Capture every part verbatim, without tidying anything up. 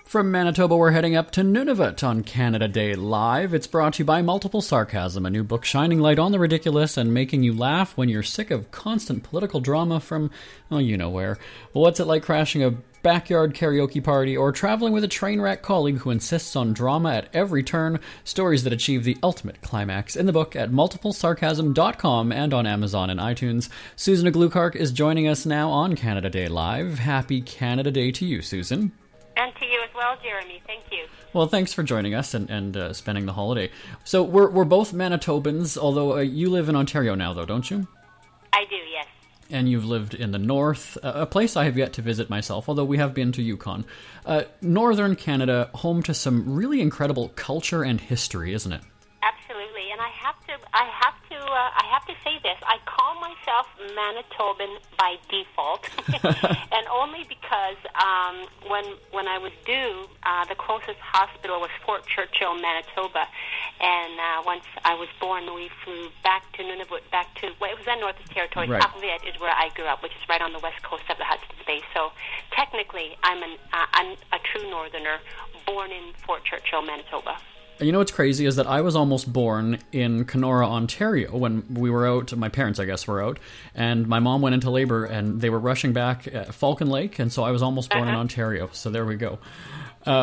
From Manitoba, we're heading up to Nunavut on Canada Day Live. It's brought to you by Multiple Sarcasm, a new book shining light on the ridiculous and making you laugh when you're sick of constant political drama from, well, you know where. What's it like crashing a backyard karaoke party or traveling with a train wreck colleague who insists on drama at every turn? Stories that achieve the ultimate climax in the book at multiple sarcasm dot com and on Amazon and iTunes. Susan Aglukark is joining us now on Canada Day Live. Happy Canada Day to you, Susan. And to you as well, Jeremy. Thank you. Well, thanks for joining us and, and uh, spending the holiday. So we're we're both Manitobans, although uh, you live in Ontario now, though, don't you? I do, yes. And you've lived in the north, uh, a place I have yet to visit myself, although we have been to Yukon. Uh, Northern Canada, home to some really incredible culture and history, isn't it? Absolutely, and I have to, I have to, uh, I have to say this. I call myself Manitoban by default, and only because um, when when I was due, uh, the closest hospital was Fort Churchill, Manitoba, and uh, once I was born, we flew back to Nunavut, back to well, it was then Northwest Territories. Right. Apuliat is where I grew up, which is right on the west coast of the Hudson's Bay. So technically, I'm an uh, I'm a true Northerner, born in Fort Churchill, Manitoba. You know what's crazy is that I was almost born in Kenora, Ontario, when we were out, my parents, I guess, were out, and my mom went into labor, and they were rushing back at Falcon Lake, and so I was almost born uh-huh. in Ontario, so there we go. Uh,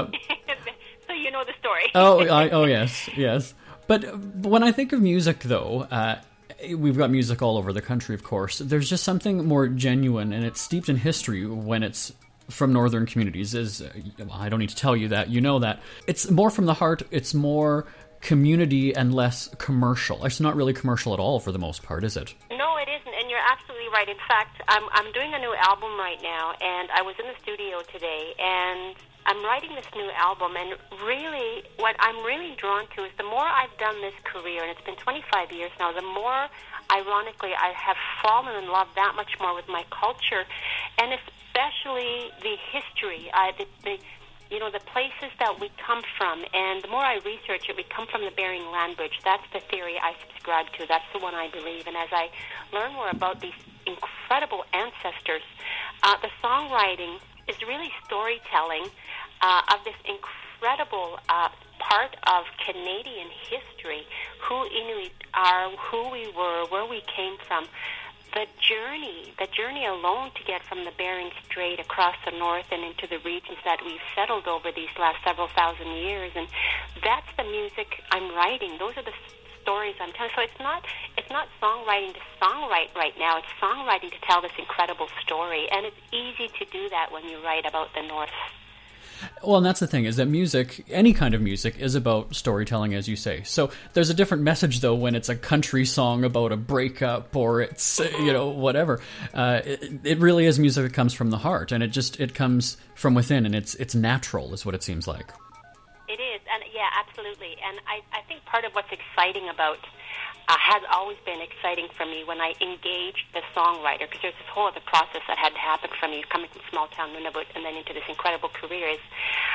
so you know the story. oh, I, oh yes, yes. But when I think of music, though, uh, we've got music all over the country, of course. There's just something more genuine, and it's steeped in history when it's from northern communities. Is uh, I don't need to tell you that, you know that. It's more from the heart, it's more community and less commercial. It's not really commercial at all for the most part, is it? No, it isn't, and you're absolutely right. In fact, I'm, I'm doing a new album right now, and I was in the studio today, and I'm writing this new album, and really, what I'm really drawn to is the more I've done this career, and it's been twenty-five years now, the more, ironically, I have fallen in love that much more with my culture, and especially the history, uh, the, the you know, the places that we come from. And the more I research it, we come from the Bering Land Bridge. That's the theory I subscribe to. That's the one I believe. And as I learn more about these incredible ancestors, uh, the songwriting is really storytelling uh, of this incredible uh, part of Canadian history, who Inuit are, who we were, where we came from. The journey, the journey alone to get from the Bering Strait across the north and into the regions that we've settled over these last several thousand years, and that's the music I'm writing. Those are the stories I'm telling. So it's not it's not songwriting to songwrite right now. It's songwriting to tell this incredible story, and it's easy to do that when you write about the north. Well, and that's the thing, is that music, any kind of music, is about storytelling, as you say. So there's a different message, though, when it's a country song about a breakup or it's, you know, whatever. Uh, it, it really is music that comes from the heart, and it just, it comes from within, and it's it's natural, is what it seems like. It is, and yeah, absolutely. And I, I think part of what's exciting about Uh, has always been exciting for me when I engaged the songwriter, because there's this whole other process that had to happen for me coming from small town Nunavut and then into this incredible career. Is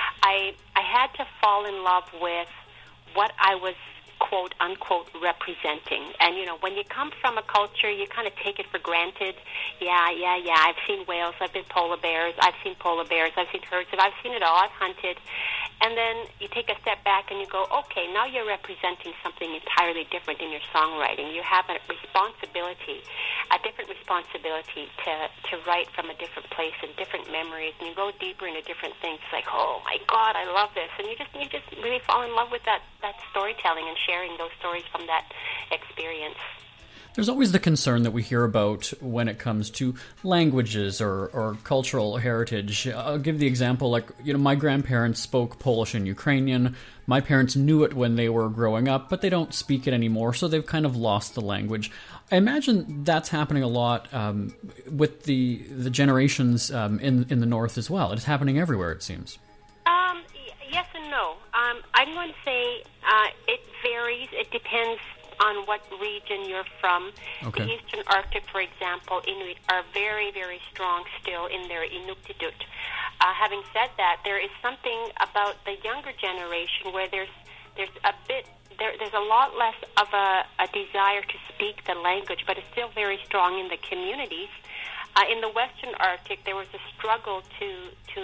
I I had to fall in love with what I was quote unquote representing. And you know, when you come from a culture, you kind of take it for granted. Yeah, yeah, yeah. I've seen whales. I've been polar bears. I've seen polar bears. I've seen herds. I've seen it all. I've hunted. And then you take a step back and you go, okay, now you're representing something entirely different in your songwriting. You have a responsibility, a different responsibility to, to write from a different place and different memories, and you go deeper into different things. It's like, oh my God, I love this. And you just you just really fall in love with that, that storytelling and sharing those stories from that experience. There's always the concern that we hear about when it comes to languages or, or cultural heritage. I'll give the example, like, you know, my grandparents spoke Polish and Ukrainian. My parents knew it when they were growing up, but they don't speak it anymore, so they've kind of lost the language. I imagine that's happening a lot um, with the the generations um, in in the north as well. It's happening everywhere, it seems. Um, yes and no. Um, I'm going to say uh, it varies. It depends on what region you're from. Okay. The Eastern Arctic, for example, Inuit are very, very strong still in their Inuktitut. Uh, having said that, there is something about the younger generation where there's there's a bit there, there's a lot less of a, a desire to speak the language, but it's still very strong in the communities. Uh, in the Western Arctic, there was a struggle to to re-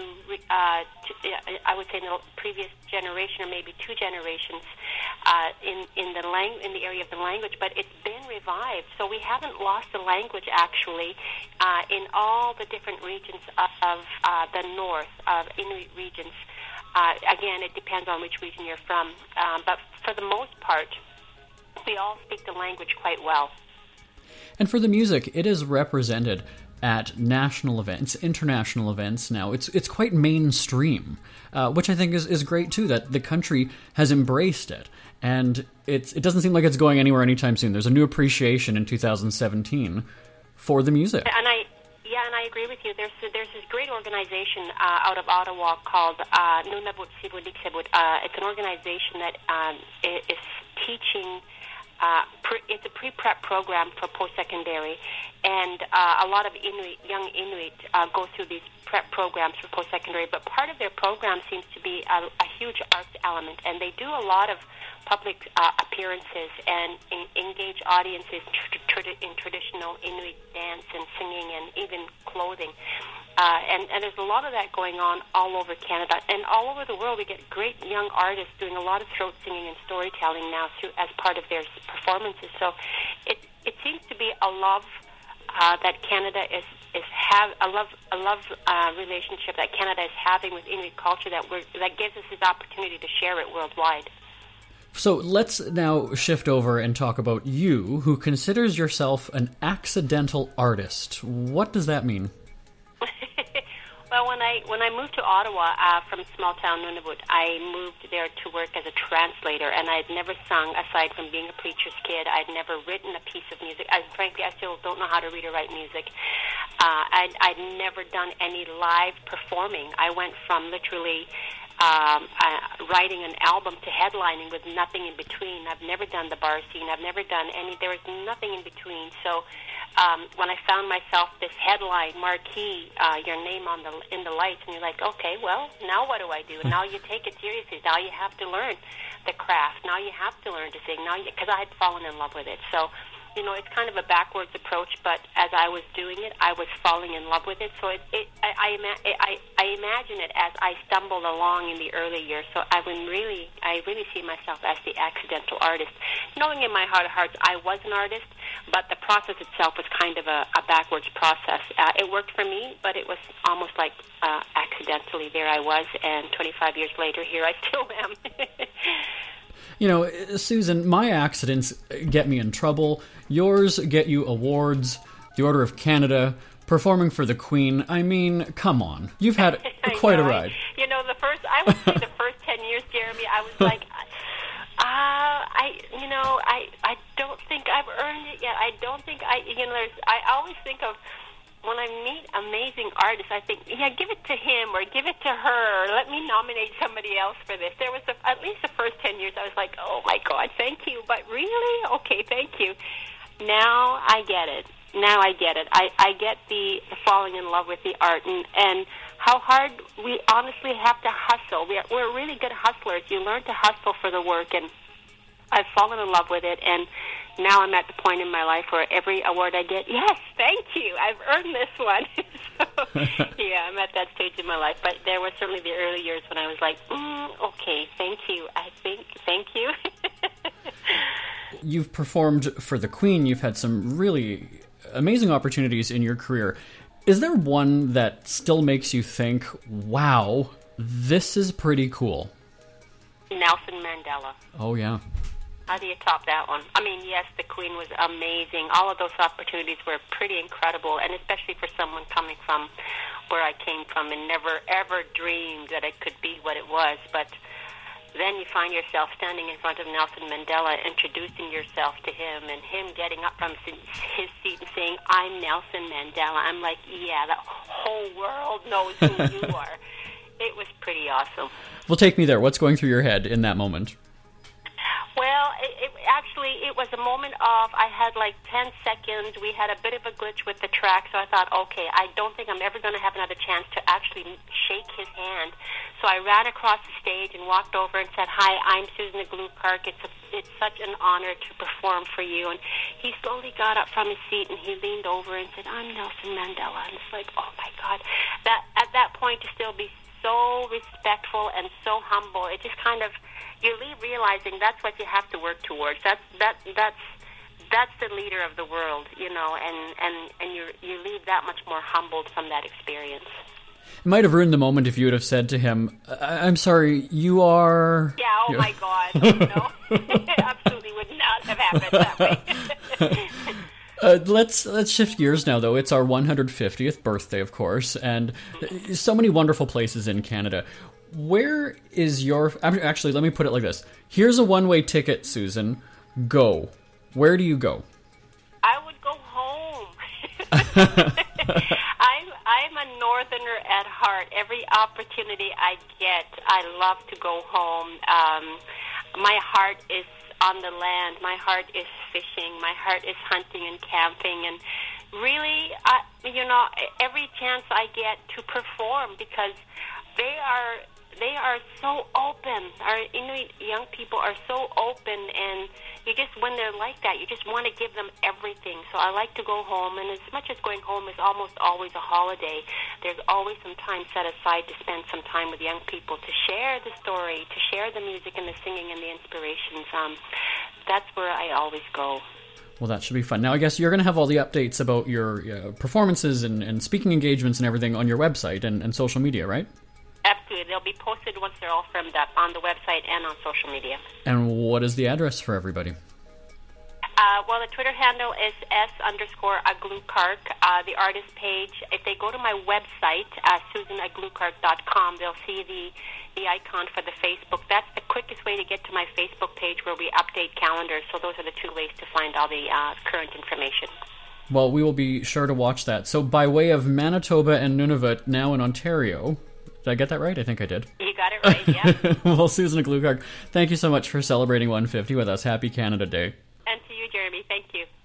uh, to, I would say in the previous generation or maybe two generations uh, in in the lang- in the area of the language, but it's been revived. So we haven't lost the language actually uh, in all the different regions of, of uh, the north of Inuit regions. Uh, again, it depends on which region you're from, um, but for the most part, we all speak the language quite well. And for the music, it is represented at national events, international events now. It's it's quite mainstream, uh, which I think is, is great too, that the country has embraced it. And it's it doesn't seem like it's going anywhere anytime soon. There's a new appreciation in two thousand seventeen for the music. And I Yeah, and I agree with you. There's there's this great organization uh, out of Ottawa called uh, Nunavut Sibuliksibut. Uh, it's an organization that um, is teaching. Uh, pre, it's a pre-prep program for post-secondary, and uh, a lot of Inuit, young Inuit uh, go through these prep programs for post-secondary, but part of their program seems to be a, a huge arts element, and they do a lot of public uh, appearances and in, engage audiences tr- tr- in traditional Inuit dance and singing and even clothing. Uh, and, and there's a lot of that going on all over Canada. And all over the world, we get great young artists doing a lot of throat singing and storytelling now through, as part of their performances. So it it seems to be a love uh, that Canada is is have a love a love uh, relationship that Canada is having with Inuit culture that we're, that gives us this opportunity to share it worldwide. So let's now shift over and talk about you, who considers yourself an accidental artist. What does that mean? Well, when I when I moved to Ottawa uh, from small town Nunavut, I moved there to work as a translator, and I'd never sung aside from being a preacher's kid. I'd never written a piece of music. I, frankly, I still don't know how to read or write music. Uh, I'd, I'd never done any live performing. I went from literally um, uh, writing an album to headlining with nothing in between. I've never done the bar scene. I've never done any. There was nothing in between. So. Um, when I found myself this headline marquee, uh, your name on the in the lights, and you're like, okay, well, now what do I do? Now you take it seriously. Now you have to learn the craft. Now you have to learn to sing. Now, because I had fallen in love with it, so you know, it's kind of a backwards approach. But as I was doing it, I was falling in love with it. So it, it I, I, ima- I, I imagine it as I stumbled along in the early years. So I would really, I really see myself as the accidental artist, knowing in my heart of hearts I was an artist. But the process itself was kind of a, a backwards process. Uh, it worked for me, but it was almost like uh, accidentally there I was, and twenty-five years later, here I still am. You know, Susan, my accidents get me in trouble. Yours get you awards, the Order of Canada, performing for the Queen. I mean, come on. You've had quite know, a ride. I, you know, the first, I would say the first ten years, Jeremy, I was like... Uh, I, you know, I, I don't think I've earned it yet. I don't think I, you know, there's, I always think of when I meet amazing artists, I think, yeah, give it to him or give it to her, or let me nominate somebody else for this. There was, a, at least the first ten years, I was like, oh my God, thank you, but really? Okay, thank you. Now I get it. Now I get it. I, I get the, the falling in love with the art and, and how hard we honestly have to hustle. We are, we're really good hustlers. You learn to hustle for the work, and I've fallen in love with it, and now I'm at the point in my life where every award I get, yes, thank you, I've earned this one. So, yeah, I'm at that stage in my life. But there were certainly the early years when I was like, mm, okay, thank you, I think, thank you. You've performed for the Queen. You've had some really amazing opportunities in your career. Is there one that still makes you think, wow, this is pretty cool? Nelson Mandela. Oh, yeah. How do you top that one? I mean, yes, the Queen was amazing. All of those opportunities were pretty incredible, and especially for someone coming from where I came from and never, ever dreamed that it could be what it was. But then you find yourself standing in front of Nelson Mandela, introducing yourself to him, and him getting up from his seat and saying, I'm Nelson Mandela. I'm like, yeah, the whole world knows who you are. It was pretty awesome. Well, take me there. What's going through your head in that moment? Well, it, it, actually, it was a moment of, I had like ten seconds. We had a bit of a glitch with the track, so I thought, okay, I don't think I'm ever going to have another chance to actually shake his hand. So I ran across the stage and walked over and said, hi, I'm Susan Aglue Park. It's, a, it's such an honor to perform for you. And he slowly got up from his seat and he leaned over and said, I'm Nelson Mandela. And it's like, oh my God. That, at that point, to still be so so respectful and so humble. It just kind of, you leave realizing that's what you have to work towards. That's that that's that's the leader of the world, you know, and and and you you leave that much more humbled from that experience. It might have ruined the moment if you would have said to him, I- I'm sorry, you are... Yeah, oh my God, no. Absolutely would not have happened that way. Uh, let's let's shift gears now, though. It's our one hundred fiftieth birthday, of course, and so many wonderful places in Canada. Where is your... Actually, let me put it like this. Here's a one-way ticket, Susan. Go. Where do you go? I would go home. I'm, I'm a northerner at heart. Every opportunity I get, I love to go home. Um, my heart is on the land. My heart is fishing. My heart is hunting and camping. And really, I, you know, every chance I get to perform, because they are they are so open. Our Inuit young people are so open, and you just, when they're like that, you just want to give them everything. So I like to go home, and as much as going home is almost always a holiday, there's always some time set aside to spend some time with young people, to share the story, to share the music and the singing and the inspirations. Um, that's where I always go. Well, that should be fun. Now, I guess you're going to have all the updates about your uh, performances and, and speaking engagements and everything on your website and, and social media, right? Absolutely. They'll be posted once they're all firmed up on the website and on social media. And what is the address for everybody? Uh, well, the Twitter handle is S underscore Aglukark. Uh, the artist page, if they go to my website, uh, susan aglukark dot com, they'll see the, the icon for the Facebook. That's the quickest way to get to my Facebook page, where we update calendars. So those are the two ways to find all the uh, current information. Well, we will be sure to watch that. So by way of Manitoba and Nunavut, now in Ontario... Did I get that right? I think I did. You got it right, yeah. Well, Susan Aglukark, thank you so much for celebrating one fifty with us. Happy Canada Day. And to you, Jeremy. Thank you.